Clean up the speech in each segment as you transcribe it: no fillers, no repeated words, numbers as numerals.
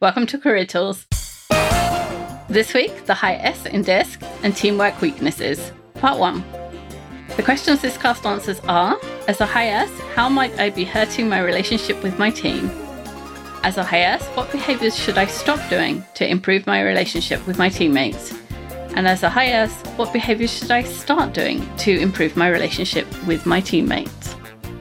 Welcome to Career Tools. This week, the high S in DISC and teamwork weaknesses. Part 1. The questions this cast answers are, as a high S, how might I be hurting my relationship with my team? As a high S, what behaviours should I stop doing to improve my relationship with my teammates? And as a high S, what behaviours should I start doing to improve my relationship with my teammates?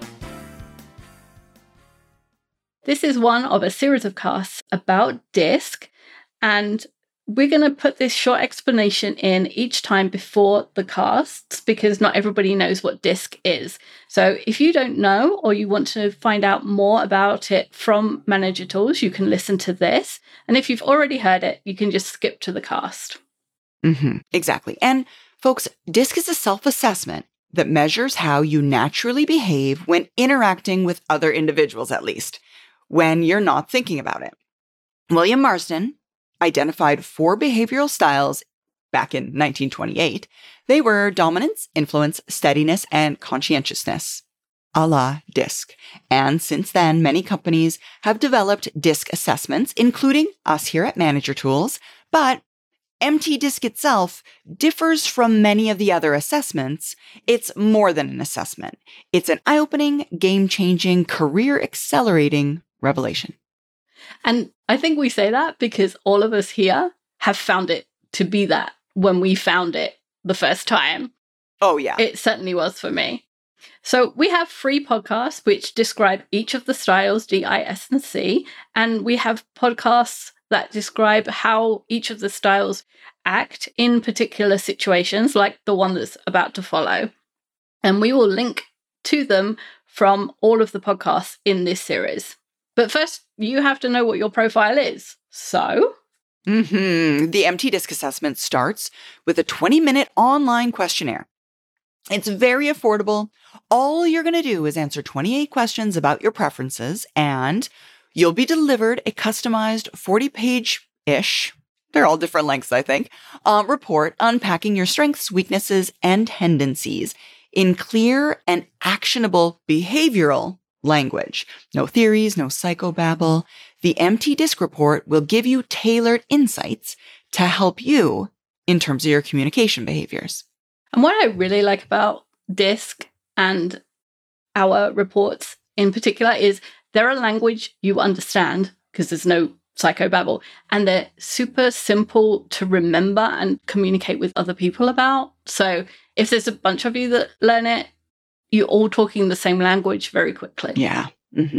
This is one of a series of casts about DISC, and we're going to put this short explanation in each time before the casts because not everybody knows what DISC is. So if you don't know or you want to find out more about it from Manager Tools, you can listen to this. And if you've already heard it, you can just skip to the cast. Exactly. And folks, DISC is a self-assessment that measures how you naturally behave when interacting with other individuals, at least, when you're not thinking about it. William Marsden identified 4 behavioral styles back in 1928. They were dominance, influence, steadiness, and conscientiousness, a la DISC. And since then, many companies have developed DISC assessments, including us here at Manager Tools, but MT-DISC itself differs from many of the other assessments. It's more than an assessment. It's an eye-opening, game-changing, career-accelerating revelation. And I think we say that because all of us here have found it to be that when we found it the first time. Oh, yeah. It certainly was for me. So we have 3 podcasts which describe each of the styles, D, I, S, and C. And we have podcasts that describe how each of the styles act in particular situations, like the one that's about to follow. And we will link to them from all of the podcasts in this series. But first, you have to know what your profile is. So? The MT-DISC assessment starts with a 20-minute online questionnaire. It's very affordable. All you're going to do is answer 28 questions about your preferences, and you'll be delivered a customized 40-page-ish, they're all different lengths, I think, report unpacking your strengths, weaknesses, and tendencies in clear and actionable behavioral language. No theories, no psychobabble. The MT-DISC report will give you tailored insights to help you in terms of your communication behaviors. And what I really like about DISC and our reports in particular is they're a language you understand because there's no psychobabble, and they're super simple to remember and communicate with other people about. So if there's a bunch of you that learn it, you're all talking the same language very quickly. Yeah.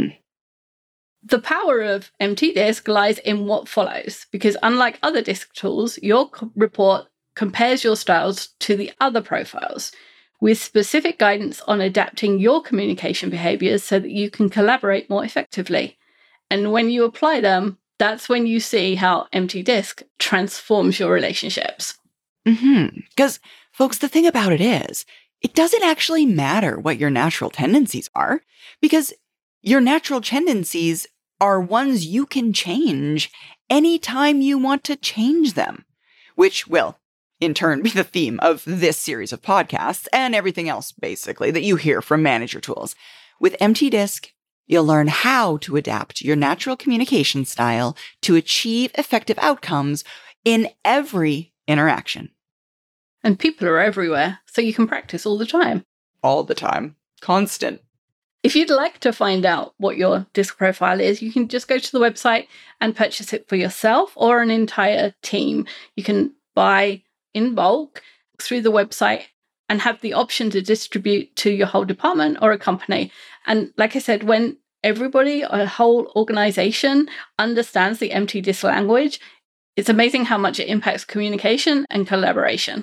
The power of MT-DISC lies in what follows, because unlike other DISC tools, your report compares your styles to the other profiles with specific guidance on adapting your communication behaviors so that you can collaborate more effectively. And when you apply them, that's when you see how MT-DISC transforms your relationships. Because, folks, the thing about it is, it doesn't actually matter what your natural tendencies are, because your natural tendencies are ones you can change anytime you want to change them, which will, in turn, be the theme of this series of podcasts and everything else, basically, that you hear from Manager Tools. With MT-DISC, you'll learn how to adapt your natural communication style to achieve effective outcomes in every interaction. And people are everywhere, so you can practice all the time. All the time. Constant. If you'd like to find out what your DISC profile is, you can just go to the website and purchase it for yourself or an entire team. You can buy in bulk through the website and have the option to distribute to your whole department or a company. And like I said, when everybody, a whole organization understands the MT-DISC language, it's amazing how much it impacts communication and collaboration.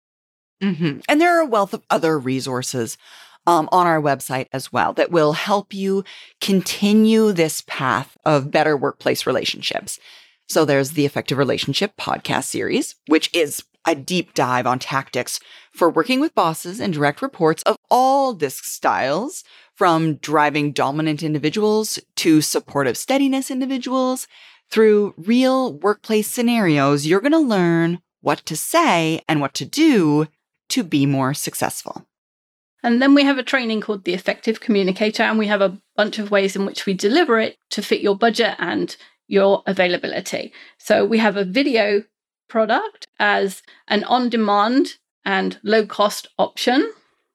And there are a wealth of other resources on our website as well that will help you continue this path of better workplace relationships. So there's the Effective Relationship podcast series, which is a deep dive on tactics for working with bosses and direct reports of all DISC styles, from driving dominant individuals to supportive steadiness individuals. Through real workplace scenarios, you're going to learn what to say and what to do to be more successful. And then we have a training called the Effective Communicator, and we have a bunch of ways in which we deliver it to fit your budget and your availability. So we have a video product as an on-demand and low-cost option.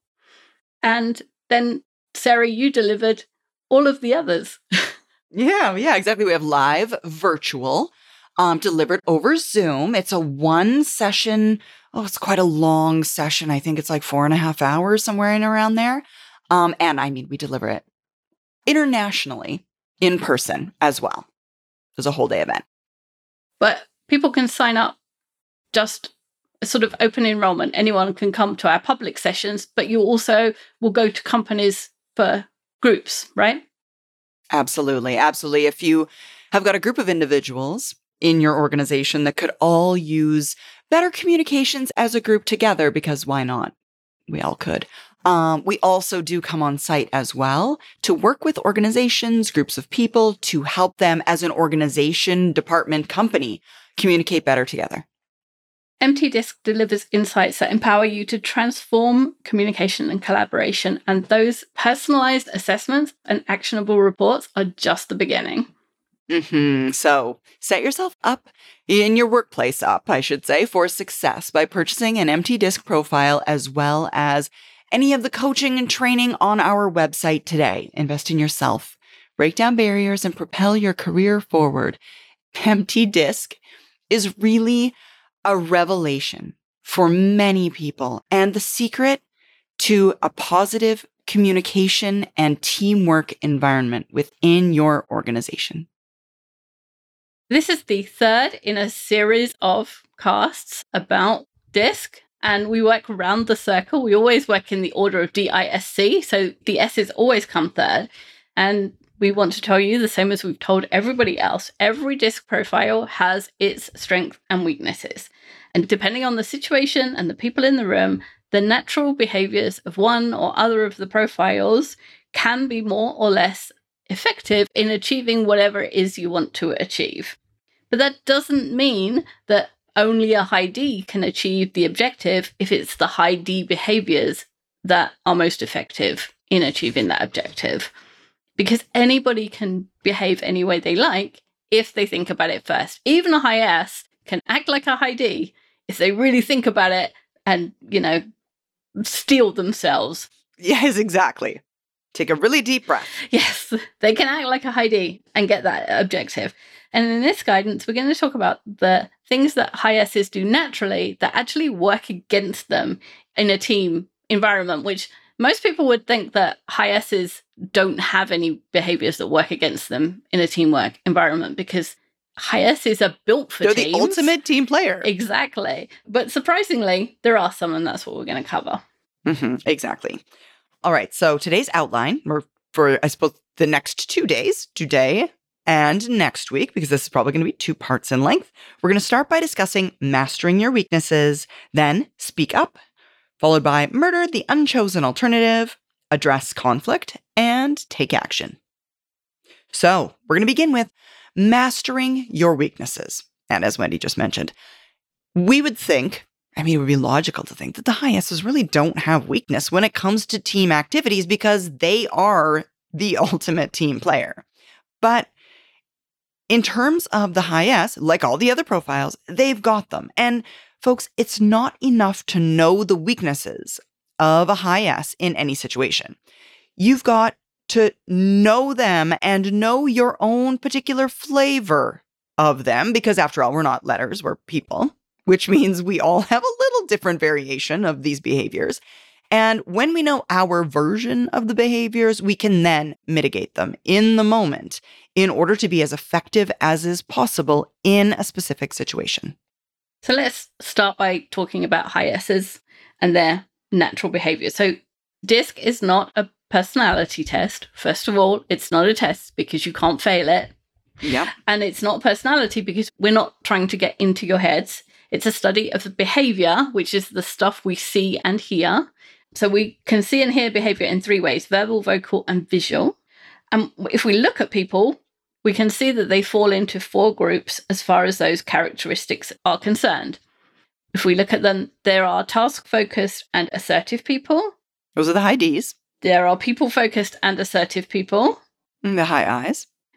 And then, Sarah, you delivered all of the others. Yeah, exactly. We have live virtual, delivered over Zoom. It's a one session. Oh, it's quite a long session. I think it's like 4.5 hours, somewhere in around there. And I mean, we deliver it internationally in person as well. There's a whole day event. But people can sign up just a sort of open enrollment. Anyone can come to our public sessions, but you also will go to companies for groups, right? Absolutely. Absolutely. If you have got a group of individuals in your organization that could all use better communications as a group together, because why not? We all could. We also do come on site as well to work with organizations, groups of people, to help them as an organization, department, company communicate better together. Empty Disk delivers insights that empower you to transform communication and collaboration. And those personalized assessments and actionable reports are just the beginning. So set yourself up in your workplace I should say, for success by purchasing an Empty Disk profile as well as any of the coaching and training on our website today. Invest in yourself, break down barriers, and propel your career forward. Empty Disk is really a revelation for many people and the secret to a positive communication and teamwork environment within your organization. This is the third in a series of casts about DISC, and we work around the circle. We always work in the order of DISC, so the S's always come third. And we want to tell you the same as we've told everybody else. Every DISC profile has its strengths and weaknesses. And depending on the situation and the people in the room, the natural behaviors of one or other of the profiles can be more or less effective in achieving whatever it is you want to achieve. But that doesn't mean that only a high D can achieve the objective if it's the high D behaviors that are most effective in achieving that objective. Because anybody can behave any way they like if they think about it first. Even a high S can act like a high D if they really think about it and, steel themselves. Yes, exactly. Take a really deep breath. Yes, they can act like a high D and get that objective. And in this guidance, we're going to talk about the things that high S's do naturally that actually work against them in a team environment, which most people would think that high S's don't have any behaviors that work against them in a teamwork environment because high S's are built for teams. They're the ultimate team player. Exactly. But surprisingly, there are some, and that's what we're going to cover. Exactly. All right. So today's outline, or for, I suppose, the next 2 days, today and next week, because this is probably going to be 2 parts in length, we're going to start by discussing mastering your weaknesses, then speak up, followed by murder the unchosen alternative, address conflict, and take action. So we're going to begin with mastering your weaknesses. And as Wendy just mentioned, we would think, it would be logical to think that the high S's really don't have weakness when it comes to team activities because they are the ultimate team player. But in terms of the high S, like all the other profiles, they've got them. And folks, it's not enough to know the weaknesses of a high S in any situation. You've got to know them and know your own particular flavor of them, because after all, we're not letters, we're people, which means we all have a little different variation of these behaviors. And when we know our version of the behaviors, we can then mitigate them in the moment in order to be as effective as is possible in a specific situation. So let's start by talking about high S's and their natural behavior. So DISC is not a personality test. First of all, it's not a test because you can't fail it. Yeah. And it's not personality because we're not trying to get into your heads. It's a study of the behavior, which is the stuff we see and hear. So we can see and hear behavior in 3 ways: verbal, vocal, and visual. And if we look at people, we can see that they fall into 4 groups as far as those characteristics are concerned. If we look at them, there are task-focused and assertive people. Those are the high Ds. There are people-focused and assertive people. And the high Is.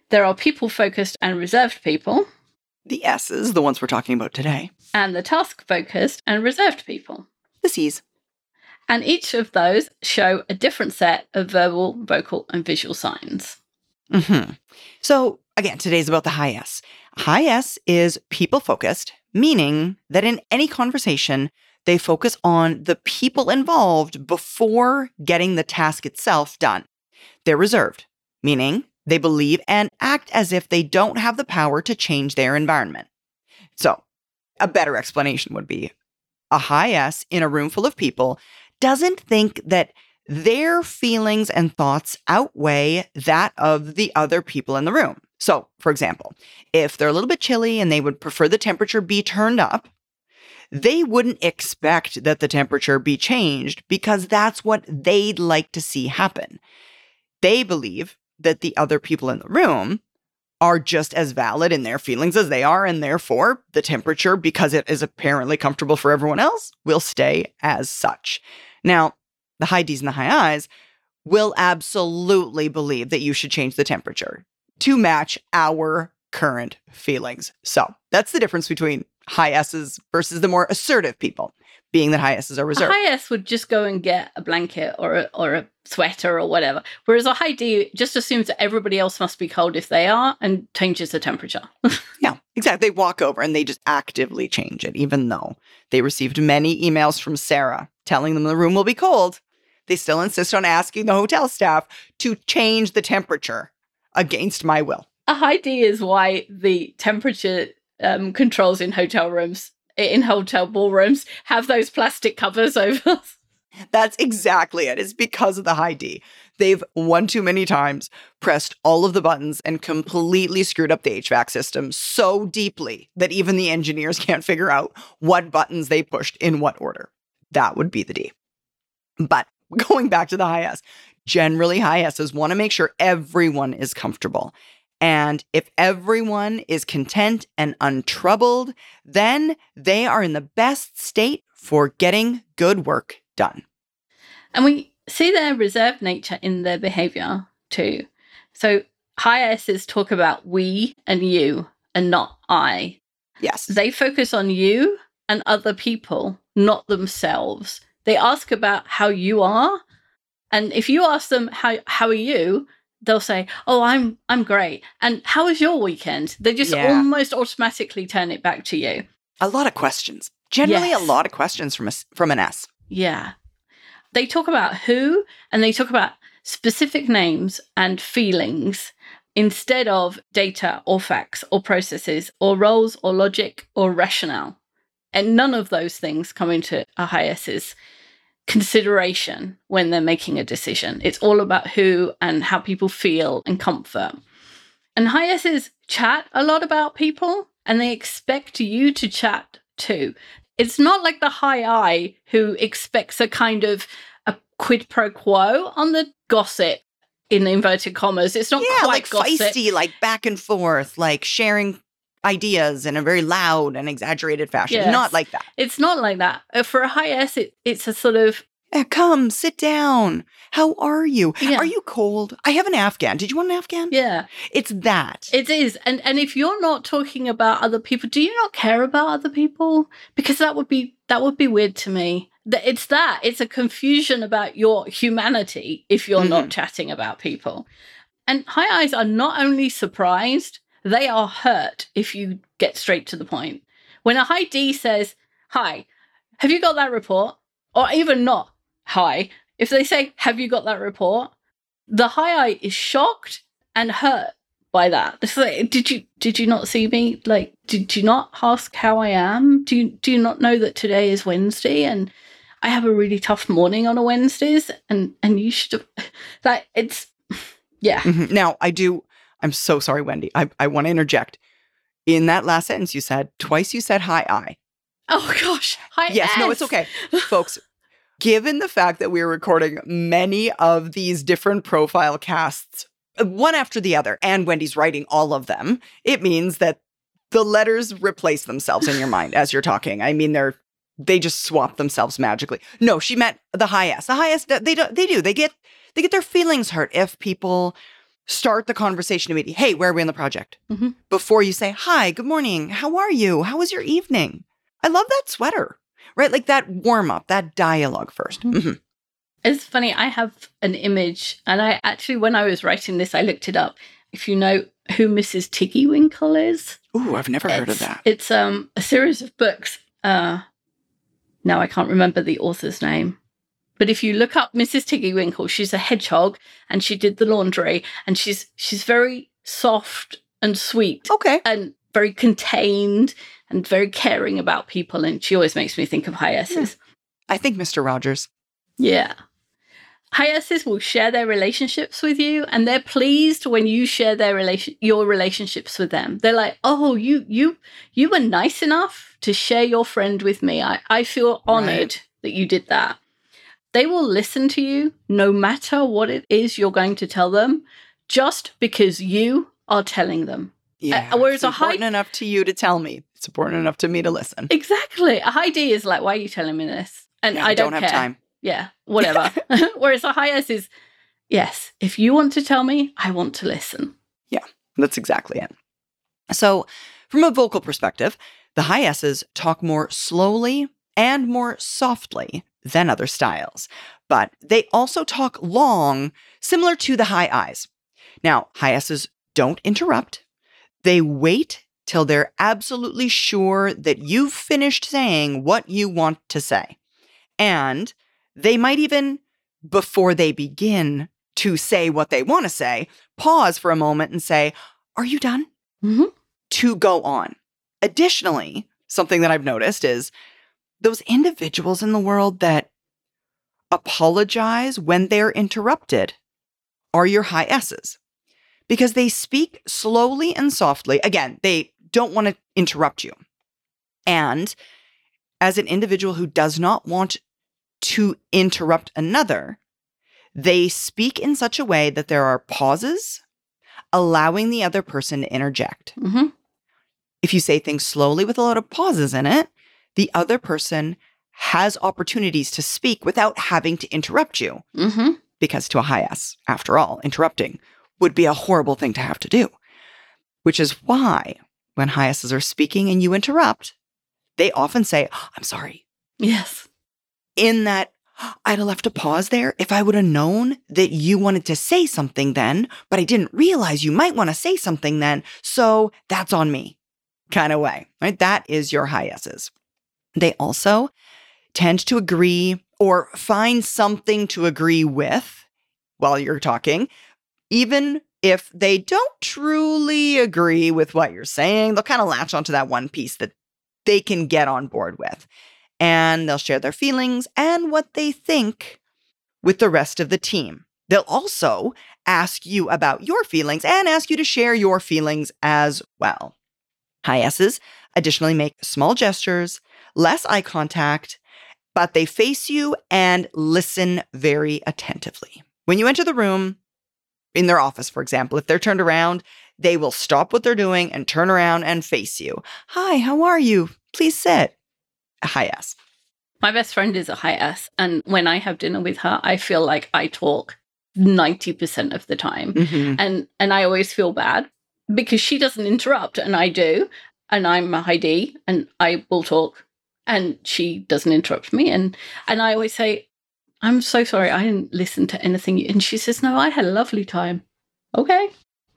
There are people-focused and reserved people. The S's, the ones we're talking about today. And the task-focused and reserved people. The C's. And each of those show a different set of verbal, vocal, and visual signs. Mm-hmm. So again, today's about the high S. High S is people-focused, meaning that in any conversation, they focus on the people involved before getting the task itself done. They're reserved, meaning they believe and act as if they don't have the power to change their environment. So a better explanation would be a high S in a room full of people doesn't think that their feelings and thoughts outweigh that of the other people in the room. So, for example, if they're a little bit chilly and they would prefer the temperature be turned up, they wouldn't expect that the temperature be changed because that's what they'd like to see happen. They believe that the other people in the room are just as valid in their feelings as they are, and therefore the temperature, because it is apparently comfortable for everyone else, will stay as such. Now, the high D's and the high I's will absolutely believe that you should change the temperature to match our current feelings. So that's the difference between high S's versus the more assertive people, being that high S's are reserved. A high S would just go and get a blanket or a sweater or whatever, whereas a high D just assumes that everybody else must be cold if they are and changes the temperature. Yeah, exactly. They walk over and they just actively change it, even though they received many emails from Sarah telling them the room will be cold. They still insist on asking the hotel staff to change the temperature against my will. A high D is why the temperature controls in hotel ballrooms have those plastic covers over. That's exactly it. It's because of the high D. They've one too many times pressed all of the buttons and completely screwed up the HVAC system so deeply that even the engineers can't figure out what buttons they pushed in what order. That would be the D. But going back to the high S, generally high S's want to make sure everyone is comfortable. And if everyone is content and untroubled, then they are in the best state for getting good work done. And we see their reserved nature in their behavior too. So high S's talk about we and you and not I. Yes. They focus on you and other people, not themselves. They ask about how you are. And if you ask them, how are you? They'll say, oh, I'm great. And how was your weekend? They just almost automatically turn it back to you. A lot of questions. Generally, a lot of questions from an S. Yeah. They talk about who, and they talk about specific names and feelings instead of data or facts or processes or roles or logic or rationale. And none of those things come into a high S's consideration when they're making a decision. It's all about who and how people feel and comfort. And high S's chat a lot about people, and they expect you to chat too. It's not like the high I who expects a kind of a quid pro quo on the gossip, in inverted commas. It's not quite like gossip. Feisty, like back and forth, like sharing ideas in a very loud and exaggerated fashion. Yes. Not like that. It's not like that. For a high S, it's a sort of... Come, sit down. How are you? Yeah. Are you cold? I have an Afghan. Did you want an Afghan? Yeah. It's that. It is. And if you're not talking about other people, do you not care about other people? Because that would be weird to me. It's that. It's a confusion about your humanity if you're not chatting about people. And high I's are not only surprised, they are hurt if you get straight to the point. When a high D says, hi, have you got that report? Or even not, hi. If they say, have you got that report? The high I is shocked and hurt by that. It's like, did you not see me? Like, did you not ask how I am? Do you not know that today is Wednesday and I have a really tough morning on a Wednesdays and you should have, like, it's, yeah. Mm-hmm. Now, I'm so sorry, Wendy. I want to interject. In that last sentence you said, twice you said hi, I. Oh gosh. Hi, yes, S. no, it's okay. Folks, given the fact that we're recording many of these different profile casts, one after the other, and Wendy's writing all of them, it means that the letters replace themselves in your mind as you're talking. I mean, they just swap themselves magically. No, she meant the high S. The high S, they do. They get their feelings hurt if people start the conversation immediately. Hey, where are we on the project? Mhm. Before you say, hi, good morning. How are you? How was your evening? I love that sweater, right? Like that warm up, that dialogue first. Mhm. Mm-hmm. It's funny, I have an image, and I actually, when I was writing this, I looked it up. If you know who Mrs. Tiggywinkle is. Ooh, I've never heard of that. It's a series of books. Now I can't remember the author's name. But if you look up Mrs. Tiggywinkle, she's a hedgehog, and she did the laundry, and she's very soft and sweet. Okay. And very contained and very caring about people, and she always makes me think of high S's. I think Mr. Rogers. Yeah. High S's will share their relationships with you, and they're pleased when you share your relationships with them. They're like, "Oh, you were nice enough to share your friend with me. I feel honored that you did that." They will listen to you no matter what it is you're going to tell them, just because you are telling them. Yeah. Whereas it's important enough to you to tell me. It's important enough to me to listen. Exactly. A high D is like, "Why are you telling me this?" And I don't have care. time. Yeah, whatever. Whereas a high S is, yes, if you want to tell me, I want to listen. Yeah, that's exactly it. So from a vocal perspective, the high S's talk more slowly and more softly than other styles, but they also talk long, similar to the high I's. Now, high S's don't interrupt. They wait till they're absolutely sure that you've finished saying what you want to say. And they might even, before they begin to say what they want to say, pause for a moment and say, "Are you done?" Mm-hmm. To go on. Additionally, something that I've noticed is those individuals in the world that apologize when they're interrupted are your high S's, because they speak slowly and softly. Again, they don't want to interrupt you. And as an individual who does not want to interrupt another, they speak in such a way that there are pauses, allowing the other person to interject. Mm-hmm. If you say things slowly with a lot of pauses in it, the other person has opportunities to speak without having to interrupt you. Mm-hmm. Because to a high S, after all, interrupting would be a horrible thing to have to do. Which is why when high S's are speaking and you interrupt, they often say, "I'm sorry." Yes. In that, "I'd have left a pause there if I would have known that you wanted to say something then, but I didn't realize you might want to say something then, so that's on me," kind of way, right? That is your high S's. They also tend to agree or find something to agree with while you're talking. Even if they don't truly agree with what you're saying, they'll kind of latch onto that one piece that they can get on board with. And they'll share their feelings and what they think with the rest of the team. They'll also ask you about your feelings and ask you to share your feelings as well. High S's additionally make small gestures, less eye contact, but they face you and listen very attentively. When you enter the room, in their office, for example, if they're turned around, they will stop what they're doing and turn around and face you. "Hi, how are you? Please sit." A high S. My best friend is a high S, and when I have dinner with her, I feel like I talk 90% of the time. Mm-hmm. And I always feel bad because she doesn't interrupt, and I do. And I'm a high D, and I will talk, and she doesn't interrupt me. And I always say, "I'm so sorry, I didn't listen to anything." And she says, "No, I had a lovely time." Okay.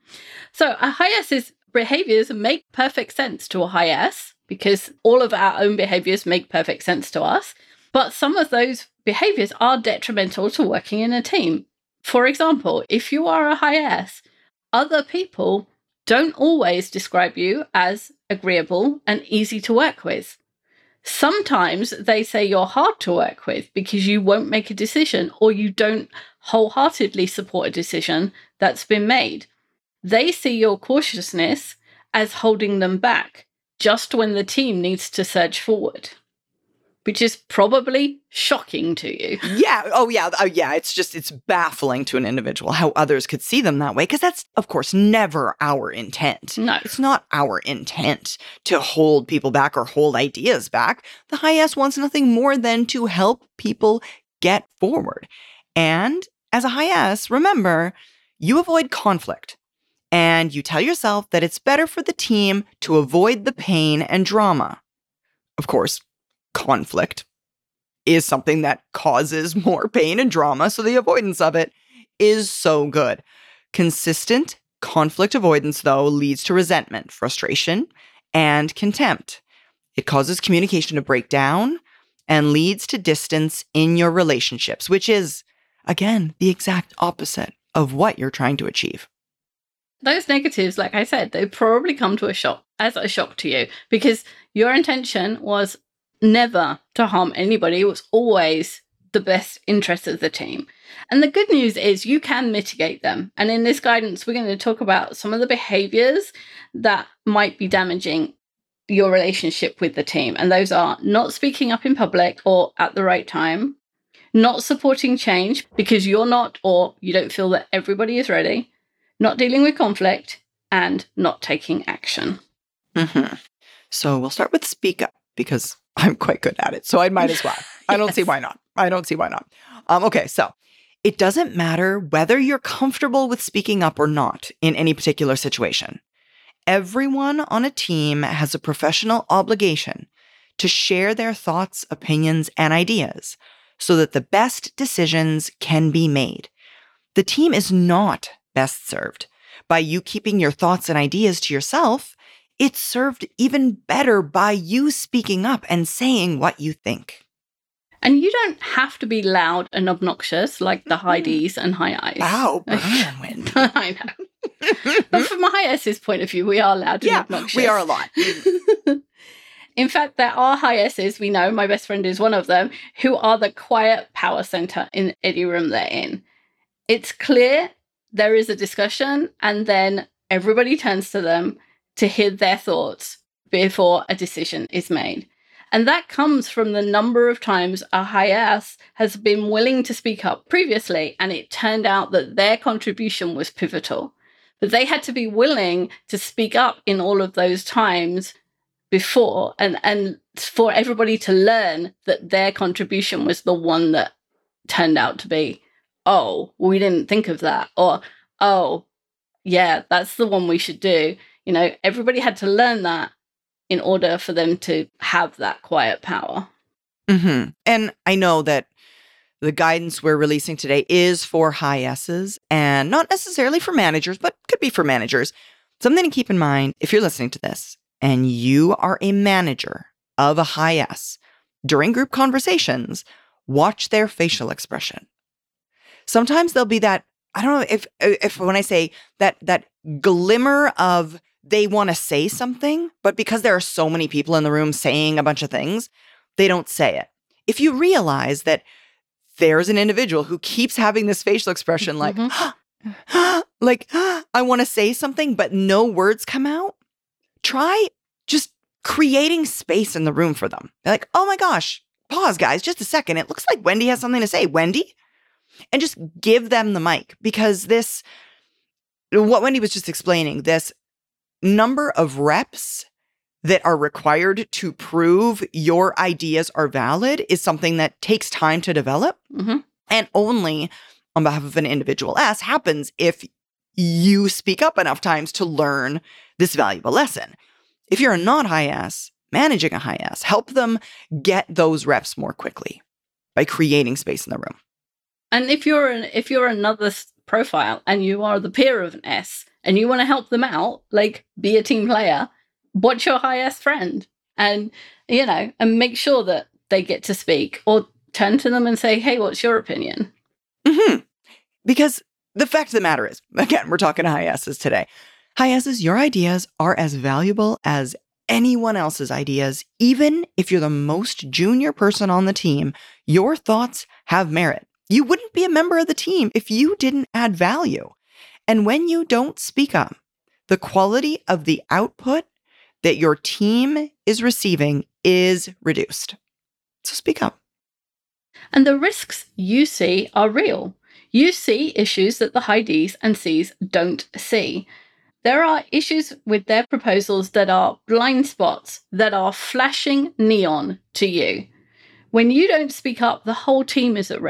So a high S's behaviors make perfect sense to a high S, because all of our own behaviors make perfect sense to us. But some of those behaviors are detrimental to working in a team. For example, if you are a high S, other people don't always describe you as agreeable and easy to work with. Sometimes they say you're hard to work with because you won't make a decision, or you don't wholeheartedly support a decision that's been made. They see your cautiousness as holding them back just when the team needs to surge forward, which is probably shocking to you. Yeah. Oh, yeah. It's baffling to an individual how others could see them that way, because that's, of course, never our intent. No. It's not our intent to hold people back or hold ideas back. The high S wants nothing more than to help people get forward. And as a high S, remember, you avoid conflict and you tell yourself that it's better for the team to avoid the pain and drama. Of course, conflict is something that causes more pain and drama, so the avoidance of it is so good. Consistent conflict avoidance, though, leads to resentment, frustration, and contempt. It causes communication to break down and leads to distance in your relationships, which is, again, the exact opposite of what you're trying to achieve. Those negatives, like I said, they probably come as a shock to you, because your intention was never to harm anybody. It was always the best interest of the team. And the good news is you can mitigate them. And in this guidance, we're going to talk about some of the behaviors that might be damaging your relationship with the team. And those are not speaking up in public or at the right time, not supporting change because you're not, or you don't feel that everybody is ready, not dealing with conflict, and not taking action. Mm-hmm. So we'll start with speak up because I'm quite good at it. So I might as well. I don't see why not. Okay, so it doesn't matter whether you're comfortable with speaking up or not in any particular situation. Everyone on a team has a professional obligation to share their thoughts, opinions, and ideas so that the best decisions can be made. The team is not best served by you keeping your thoughts and ideas to yourself. It's served even better by you speaking up and saying what you think. And you don't have to be loud and obnoxious like the high Ds and high Is. Wow, Wendy. I know. But from a high S's point of view, we are loud and obnoxious. We are a lot. In fact, there are high S's, we know, my best friend is one of them, who are the quiet power center in any room they're in. It's clear there is a discussion and then everybody turns to them to hear their thoughts before a decision is made. And that comes from the number of times a high S has been willing to speak up previously, and it turned out that their contribution was pivotal. But they had to be willing to speak up in all of those times before, and for everybody to learn that their contribution was the one that turned out to be, oh, we didn't think of that, or, oh, yeah, that's the one we should do. You know, everybody had to learn that in order for them to have that quiet power. Mm-hmm. And I know that the guidance we're releasing today is for high S's and not necessarily for managers, but could be for managers. Something to keep in mind if you're listening to this and you are a manager of a high S, during group conversations, watch their facial expression. Sometimes there'll be that, I don't know if when I say that glimmer of they want to say something, but because there are so many people in the room saying a bunch of things, they don't say it. If you realize that there's an individual who keeps having this facial expression like, like, I want to say something, but no words come out, try just creating space in the room for them. They're like, oh my gosh, pause, guys, just a second. It looks like Wendy has something to say. Wendy? And just give them the mic, because what Wendy was just explaining, this number of reps that are required to prove your ideas are valid is something that takes time to develop. Mm-hmm. And only on behalf of an individual S happens if you speak up enough times to learn this valuable lesson. If you're a not high S, managing a high S, help them get those reps more quickly by creating space in the room. And if you're another profile and you are the peer of an S and you want to help them out, like be a team player, watch your high S friend and, and make sure that they get to speak, or turn to them and say, hey, what's your opinion? Mm-hmm. Because the fact of the matter is, again, we're talking high S's today. High S's, your ideas are as valuable as anyone else's ideas. Even if you're the most junior person on the team, your thoughts have merit. You wouldn't be a member of the team if you didn't add value. And when you don't speak up, the quality of the output that your team is receiving is reduced. So speak up. And the risks you see are real. You see issues that the high Ds and Cs don't see. There are issues with their proposals that are blind spots, that are flashing neon to you. When you don't speak up, the whole team is at risk.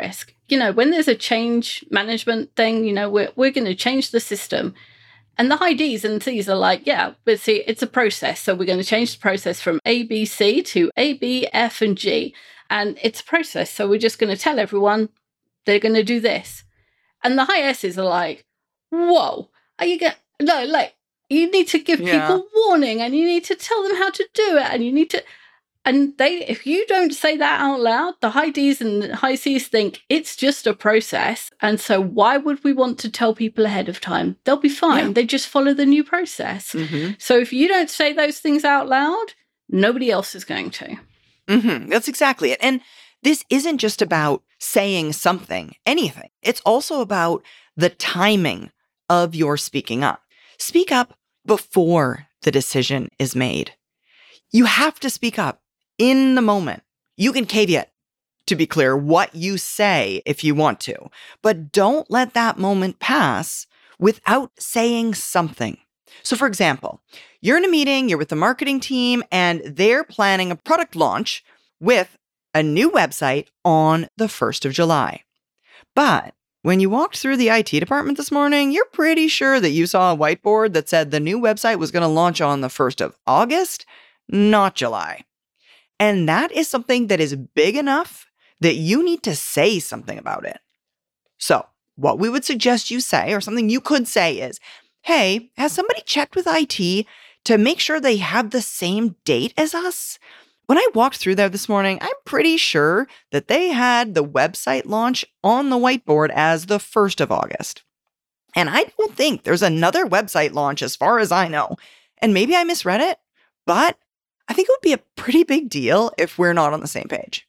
when there's a change management thing, we're going to change the system. And the high Ds and Cs are like, yeah, but see, it's a process. So we're going to change the process from A, B, C to A, B, F, and G. And it's a process. So we're just going to tell everyone they're going to do this. And the high S's are like, whoa, are you going to, no, like, you need to give people warning and you need to tell them how to do it. And you need to, and if you don't say that out loud, the high Ds and high Cs think it's just a process. And so why would we want to tell people ahead of time? They'll be fine. Yeah. They just follow the new process. Mm-hmm. So if you don't say those things out loud, nobody else is going to. Mm-hmm. That's exactly it. And this isn't just about saying something, anything. It's also about the timing of your speaking up. Speak up before the decision is made. You have to speak up in the moment. You can caveat, to be clear, what you say if you want to, but don't let that moment pass without saying something. So for example, you're in a meeting, you're with the marketing team, and they're planning a product launch with a new website on the 1st of July. But when you walked through the IT department this morning, you're pretty sure that you saw a whiteboard that said the new website was going to launch on the 1st of August, not July. And that is something that is big enough that you need to say something about it. So what we would suggest you say, or something you could say is, hey, has somebody checked with IT to make sure they have the same date as us? When I walked through there this morning, I'm pretty sure that they had the website launch on the whiteboard as the 1st of August. And I don't think there's another website launch as far as I know. And maybe I misread it, but I think it would be a pretty big deal if we're not on the same page.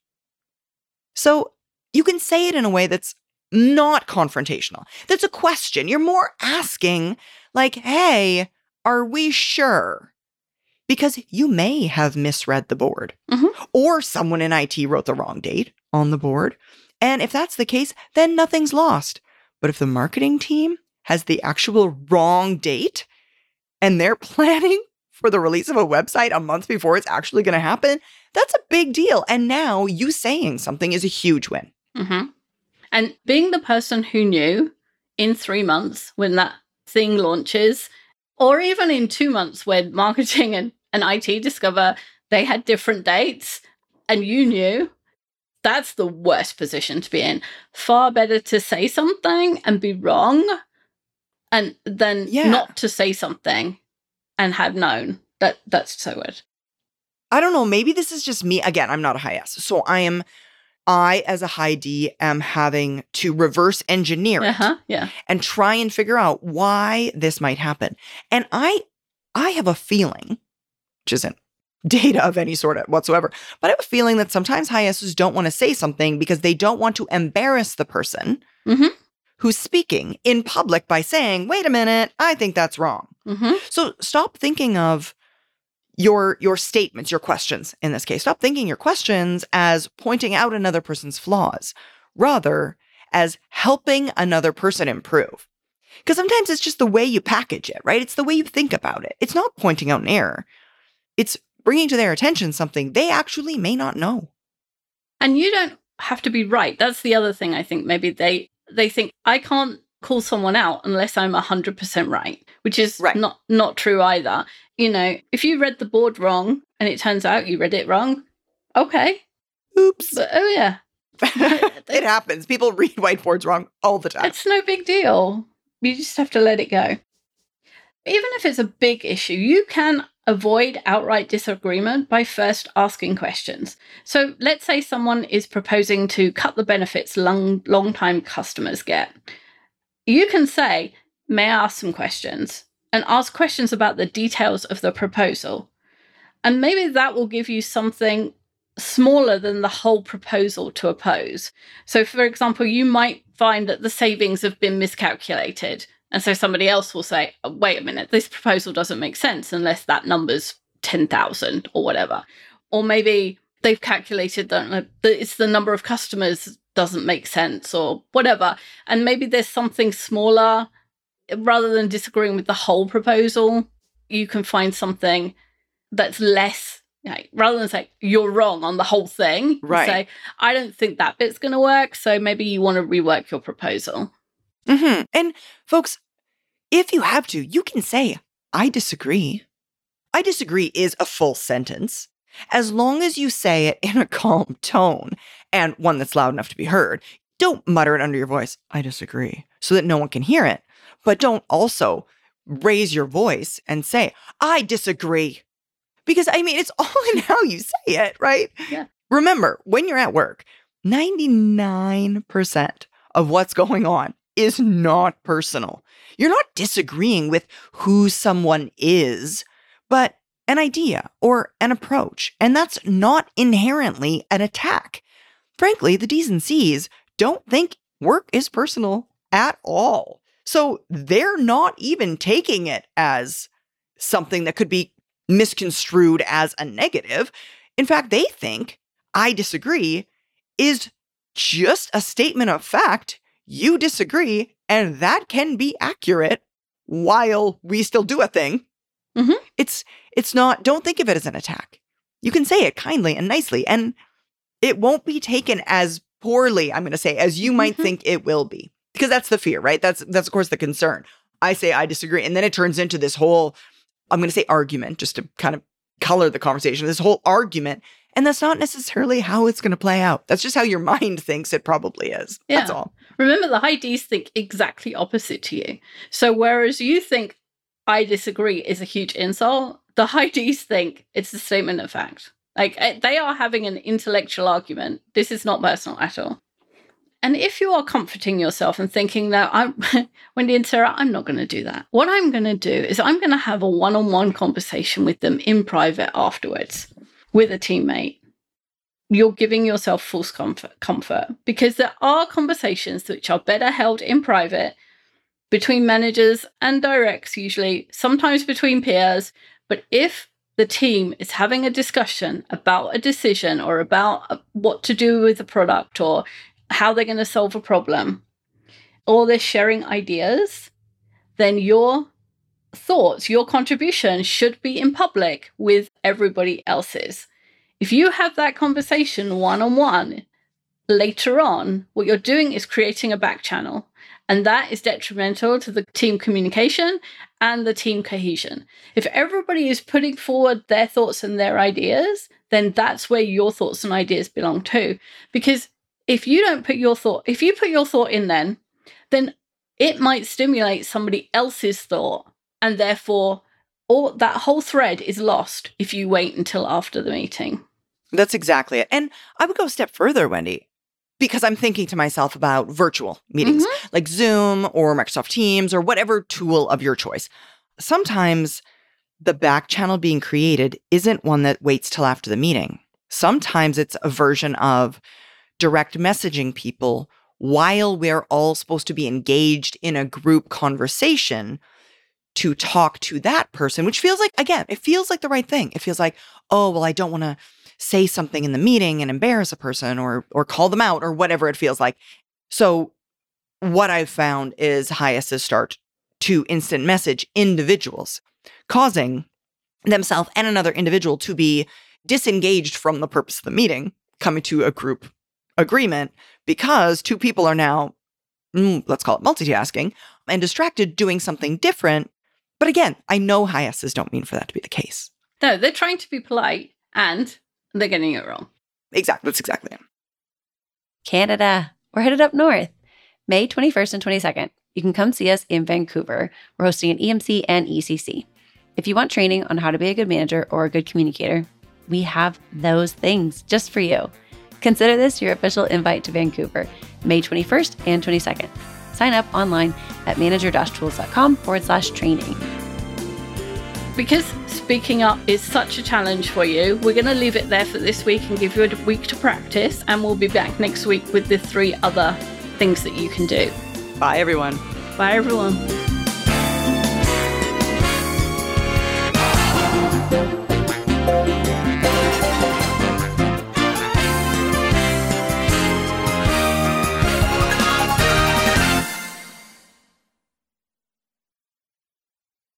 So you can say it in a way that's not confrontational. That's a question. You're more asking like, hey, are we sure? Because you may have misread the board, or someone in IT wrote the wrong date on the board. And if that's the case, then nothing's lost. But if the marketing team has the actual wrong date and they're planning for the release of a website a month before it's actually going to happen, that's a big deal. And now you saying something is a huge win. Mm-hmm. And being the person who knew in 3 months when that thing launches, or even in 2 months when marketing and IT discover they had different dates and you knew, that's the worst position to be in. Far better to say something and be wrong and then not to say something and have known. That's so weird. I don't know. Maybe this is just me. Again, I'm not a high S. So I, as a high D, am having to reverse engineer it and try and figure out why this might happen. And I have a feeling, which isn't data of any sort whatsoever, but I have a feeling that sometimes high S's don't want to say something because they don't want to embarrass the person who's speaking in public by saying, wait a minute, I think that's wrong. So stop thinking of your statements, your questions in this case. Stop thinking your questions as pointing out another person's flaws, rather as helping another person improve. Because sometimes it's just the way you package it, right? It's the way you think about it. It's not pointing out an error. It's bringing to their attention something they actually may not know. And you don't have to be right. That's the other thing I think. Maybe they think, I can't call someone out unless I'm 100% right, which is not true either. If you read the board wrong and it turns out you read it wrong, okay. Oops. But, oh, yeah. It happens. People read whiteboards wrong all the time. It's no big deal. You just have to let it go. Even if it's a big issue, you can avoid outright disagreement by first asking questions. So let's say someone is proposing to cut the benefits long-time customers get. You can say, may I ask some questions? And ask questions about the details of the proposal. And maybe that will give you something smaller than the whole proposal to oppose. So, for example, you might find that the savings have been miscalculated. And so somebody else will say, oh, wait a minute, this proposal doesn't make sense unless that number's 10,000 or whatever. Or maybe they've calculated that it's the number of customers doesn't make sense or whatever. And maybe there's something smaller. Rather than disagreeing with the whole proposal, you can find something that's less rather than say you're wrong on the whole thing, right? Say, I don't think that bit's going to work, so maybe you want to rework your proposal. Mm-hmm. And folks, if you have to, you can say, I disagree. I disagree is a full sentence, as long as you say it in a calm tone and one that's loud enough to be heard. Don't mutter it under your voice, I disagree, so that no one can hear it. But don't also raise your voice and say, I disagree. Because, it's all in how you say it, right? Yeah. Remember, when you're at work, 99% of what's going on is not personal. You're not disagreeing with who someone is, but an idea or an approach. And that's not inherently an attack. Frankly, the D's and C's don't think work is personal at all. So they're not even taking it as something that could be misconstrued as a negative. In fact, they think I disagree is just a statement of fact. You disagree, and that can be accurate while we still do a thing. Mm-hmm. It's not, don't think of it as an attack. You can say it kindly and nicely, and it won't be taken as poorly, I'm going to say, as you might think it will be. Because that's the fear, right? That's of course the concern. I say I disagree, and then it turns into this whole, I'm going to say argument, just to kind of color the conversation, this whole argument. And that's not necessarily how it's going to play out. That's just how your mind thinks it probably is. Yeah. That's all. Remember, the high Ds think exactly opposite to you. So whereas you think I disagree is a huge insult, the high Ds think it's a statement of fact. Like, they are having an intellectual argument. This is not personal at all. And if you are comforting yourself and thinking that Wendy and Sarah, I'm not going to do that. What I'm going to do is I'm going to have a one-on-one conversation with them in private afterwards with a teammate. You're giving yourself false comfort because there are conversations which are better held in private between managers and directs, usually, sometimes between peers. But if the team is having a discussion about a decision or about what to do with the product or how they're going to solve a problem, or they're sharing ideas, then your thoughts, your contribution should be in public with everybody else's. If you have that conversation one-on-one, later on, what you're doing is creating a back channel, and that is detrimental to the team communication and the team cohesion. If everybody is putting forward their thoughts and their ideas, then that's where your thoughts and ideas belong too. Because if you put your thought in then it might stimulate somebody else's thought, and therefore all that whole thread is lost if you wait until after the meeting. That's exactly it. And I would go a step further, Wendy, because I'm thinking to myself about virtual meetings like Zoom or Microsoft Teams or whatever tool of your choice. Sometimes the back channel being created isn't one that waits till after the meeting. Sometimes it's a version of direct messaging people while we're all supposed to be engaged in a group conversation to talk to that person, which feels like, again, it feels like the right thing. It feels like, oh, well, I don't want to say something in the meeting and embarrass a person or call them out or whatever it feels like. So what I've found is high-S's start to instant message individuals, causing themselves and another individual to be disengaged from the purpose of the meeting, coming to a group agreement because two people are now, let's call it multitasking, and distracted doing something different. But again, I know high-S's don't mean for that to be the case. No, they're trying to be polite and they're getting it wrong. Exactly. That's exactly it. Canada. We're headed up north. May 21st and 22nd. You can come see us in Vancouver. We're hosting an EMC and ECC. If you want training on how to be a good manager or a good communicator, we have those things just for you. Consider this your official invite to Vancouver, May 21st and 22nd. Sign up online at manager-tools.com/training. Because speaking up is such a challenge for you, we're going to leave it there for this week and give you a week to practice. And we'll be back next week with the 3 other things that you can do. Bye, everyone. Bye, everyone.